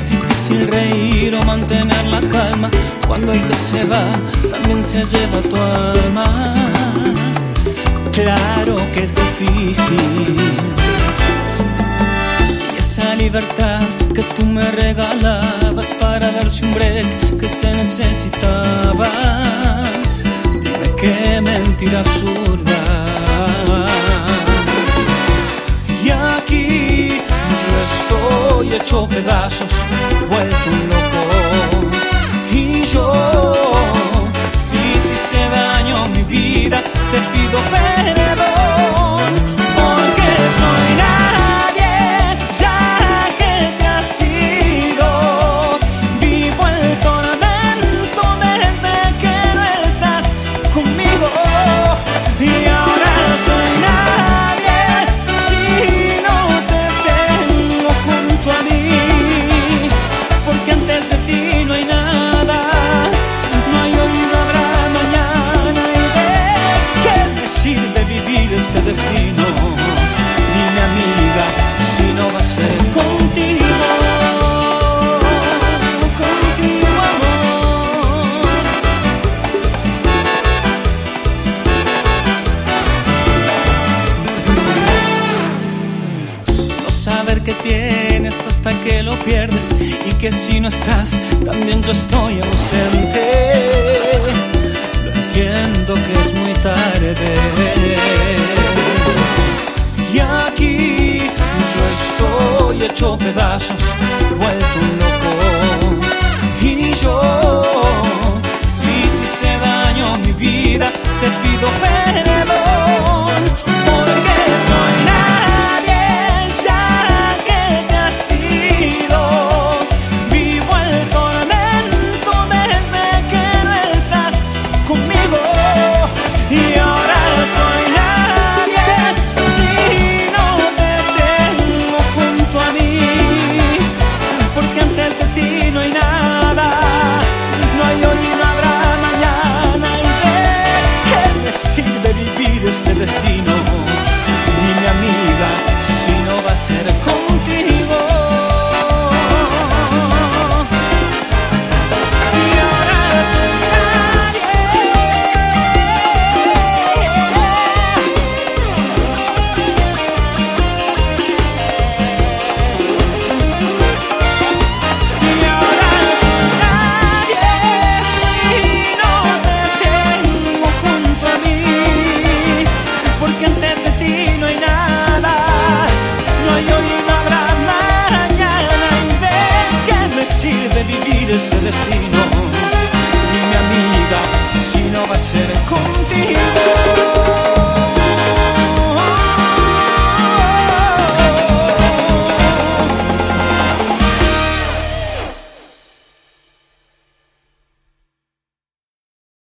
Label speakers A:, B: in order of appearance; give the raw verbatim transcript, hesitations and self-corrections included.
A: Es difícil reír o mantener la calma cuando el que se va también se lleva tu alma. Claro que es difícil. Y esa libertad que tú me regalabas para darse un break que se necesitaba, dime qué mentira absurda. Y aquí yo estoy hecho pedazos, vuelto un loco. Y yo, si te hice daño mi vida, te pido perdón, porque soy nadie ya que te has ido. Vivo el tormento desde que no estás conmigo. Y ahora soy nadie si no te tengo junto a mí, porque antes de ti no hay nada, no hay hoy, no habrá mañana. ¿Y de qué me sirve vivir este destino? Dime, amiga, si no va a ser contigo, contigo, amor. No saber que tienes hasta que lo pierdes, y que si no estás también yo estoy ausente. Lo entiendo que es muy tarde. Y aquí yo estoy hecho pedazos, vuelto un loco. Y yo, si te hice daño mi vida, te pido perdón, porque soy nadie ya que te has ido. Vivo el tormento desde que no estás conmigo. Y ahora soy nadie si no te tengo junto a mí, porque antes de ti no hay nada, no hay hoy, no habrá mañana. ¿Y de qué me sirve vivir este destino? Dime, amiga, si no va a ser contigo. Y ahora soy nadie. Y ahora soy nadie si no te tengo junto a mí, porque antes de ti no hay nada, no hay hoy, no habrá mañana. ¿Y de qué me sirve vivir este destino?